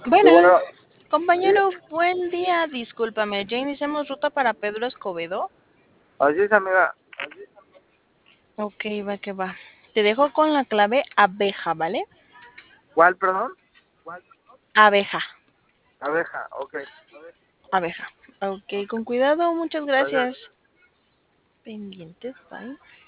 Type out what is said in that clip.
Sí, bueno, Buenas, sí, compañero, buen día. Discúlpame, ya iniciamos ruta para Pedro Escobedo. así es, amiga. Ok, va que va. Te dejo con la clave abeja, ¿vale? ¿Cuál, perdón? Abeja, Abeja, ok. abeja. Ok, con cuidado, muchas Gracias. gracias. Pendientes, bye.